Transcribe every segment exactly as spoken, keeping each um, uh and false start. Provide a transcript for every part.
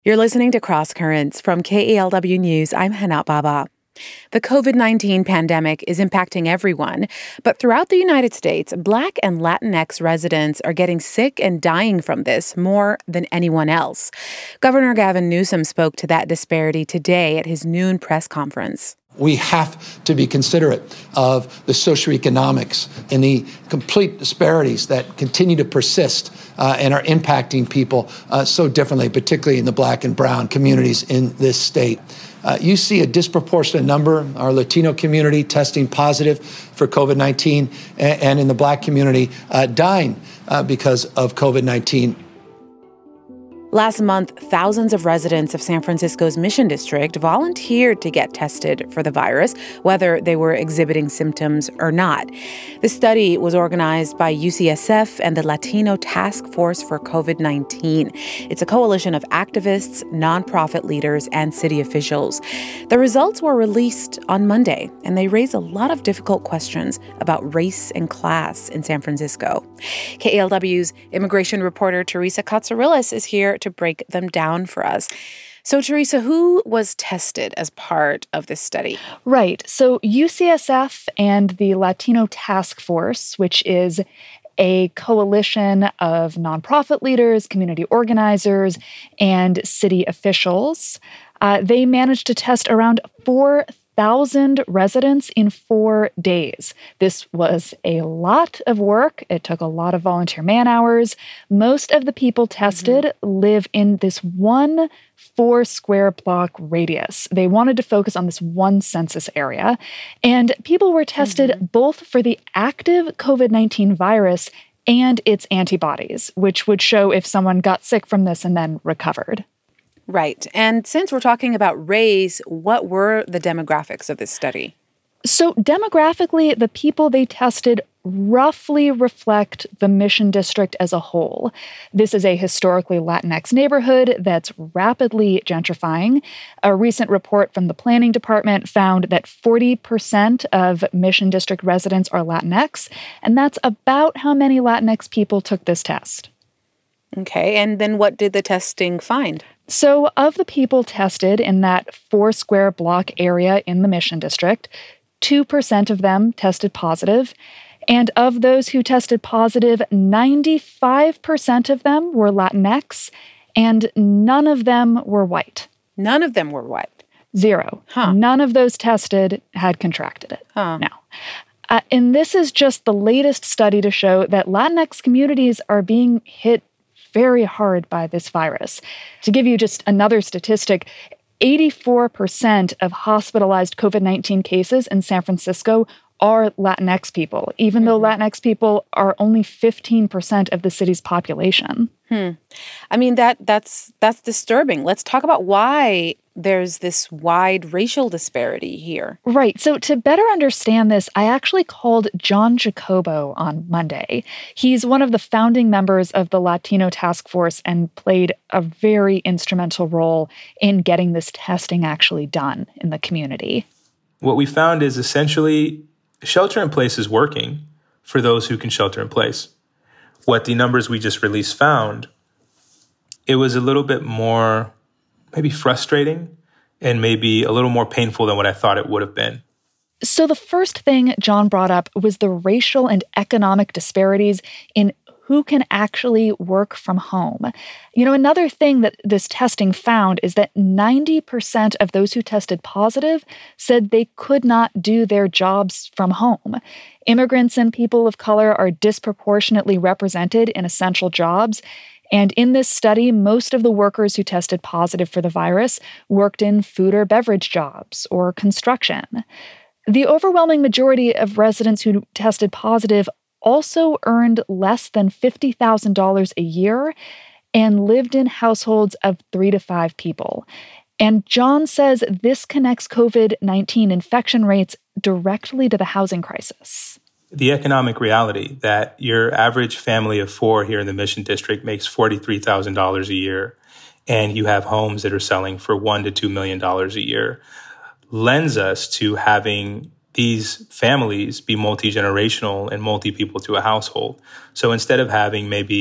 You're listening to Cross Currents from K E L W News. I'm Hana Baba. The covid nineteen pandemic is impacting everyone, but throughout the United States, Black and Latinx residents are getting sick and dying from this more than anyone else. Governor Gavin Newsom spoke to that disparity today at his noon press conference. We have to be considerate of the socioeconomics and the complete disparities that continue to persist uh, and are impacting people uh, so differently, particularly in the Black and brown communities in this state. Uh, you see a disproportionate number, our Latino community testing positive for covid nineteen, and, and in the Black community uh, dying uh, because of covid nineteen. Last month, thousands of residents of San Francisco's Mission District volunteered to get tested for the virus, whether they were exhibiting symptoms or not. The study was organized by U C S F and the Latino Task Force for covid nineteen. It's a coalition of activists, nonprofit leaders, and city officials. The results were released on Monday, and they raise a lot of difficult questions about race and class in San Francisco. K E L W's immigration reporter Teresa Katsourelis is here to break them down for us. So, Teresa, who was tested as part of this study? Right. So U C S F and the Latino Task Force, which is a coalition of nonprofit leaders, community organizers, and city officials, uh, they managed to test around four thousand residents in four days. This was a lot of work. It took a lot of volunteer man hours. Most of the people tested mm-hmm. live in this one four square block radius. They wanted to focus on this one census area. And people were tested mm-hmm. both for the active covid nineteen virus and its antibodies, which would show if someone got sick from this and then recovered. Right. And since we're talking about race, what were the demographics of this study? So demographically, the people they tested roughly reflect the Mission District as a whole. This is a historically Latinx neighborhood that's rapidly gentrifying. A recent report from the Planning Department found that forty percent of Mission District residents are Latinx, and that's about how many Latinx people took this test. Okay, and then what did the testing find? So of the people tested in that four square block area in the Mission District, two percent of them tested positive. And of those who tested positive, ninety-five percent of them were Latinx, and none of them were white. None of them were white? Zero. Huh. None of those tested had contracted it. Huh. Now, uh, and this is just the latest study to show that Latinx communities are being hit very hard by this virus. To give you just another statistic, eighty-four percent of hospitalized covid nineteen cases in San Francisco are Latinx people, even mm-hmm. though Latinx people are only fifteen percent of the city's population. Hmm. I mean, that that's that's disturbing. Let's talk about why there's this wide racial disparity here. Right. So to better understand this, I actually called John Jacobo on Monday. He's one of the founding members of the Latino Task Force and played a very instrumental role in getting this testing actually done in the community. What we found is essentially shelter in place is working for those who can shelter in place. What the numbers we just released found, it was a little bit more maybe frustrating and maybe a little more painful than what I thought it would have been. So the first thing John brought up was the racial and economic disparities in who can actually work from home. You know, another thing that this testing found is that ninety percent of those who tested positive said they could not do their jobs from home. Immigrants and people of color are disproportionately represented in essential jobs. And in this study, most of the workers who tested positive for the virus worked in food or beverage jobs or construction. The overwhelming majority of residents who tested positive also earned less than fifty thousand dollars a year and lived in households of three to five people. And John says this connects covid nineteen infection rates directly to the housing crisis. The economic reality that your average family of four here in the Mission District makes forty-three thousand dollars a year, and you have homes that are selling for one to two million dollars a year, lends us to having these families be multi-generational and multi-people to a household. So instead of having maybe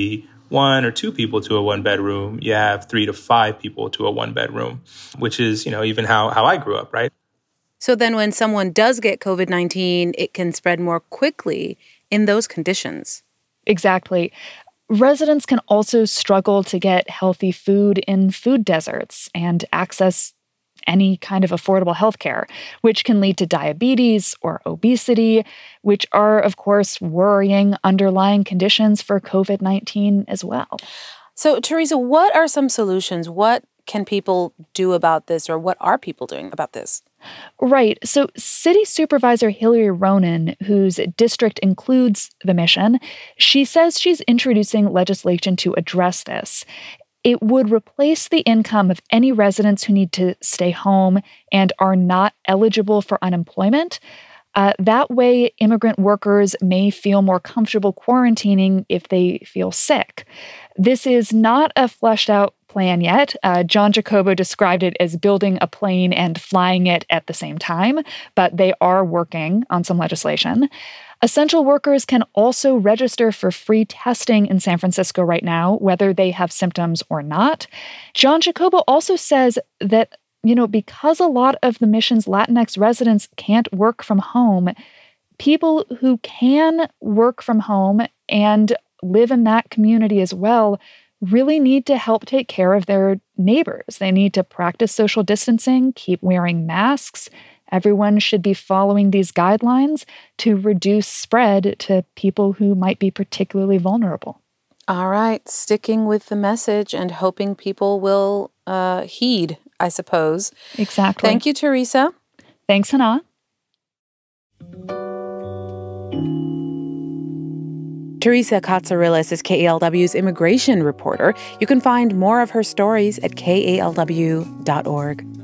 one or two people to a one bedroom, you have three to five people to a one bedroom, which is, you know, even how, how I grew up, right? So then when someone does get COVID nineteen, it can spread more quickly in those conditions. Exactly. Residents can also struggle to get healthy food in food deserts and access any kind of affordable healthcare, which can lead to diabetes or obesity, which are, of course, worrying underlying conditions for COVID nineteen as well. So, Teresa, what are some solutions? What can people do about this, or what are people doing about this? Right. So City Supervisor Hillary Ronen, whose district includes the Mission, she says she's introducing legislation to address this. It would replace the income of any residents who need to stay home and are not eligible for unemployment. Uh, that way, immigrant workers may feel more comfortable quarantining if they feel sick. This is not a fleshed out plan yet. Uh, John Jacobo described it as building a plane and flying it at the same time, but they are working on some legislation. Essential workers can also register for free testing in San Francisco right now, whether they have symptoms or not. John Jacobo also says that, you know, because a lot of the Mission's Latinx residents can't work from home, people who can work from home and live in that community as well really need to help take care of their neighbors. They need to practice social distancing, keep wearing masks. Everyone should be following these guidelines to reduce spread to people who might be particularly vulnerable. All right, sticking with the message and hoping people will uh, heed, I suppose. Exactly. Thank you, Teresa. Thanks, Hannah. Teresa Katsourelis is K A L W's immigration reporter. You can find more of her stories at K A L W dot org.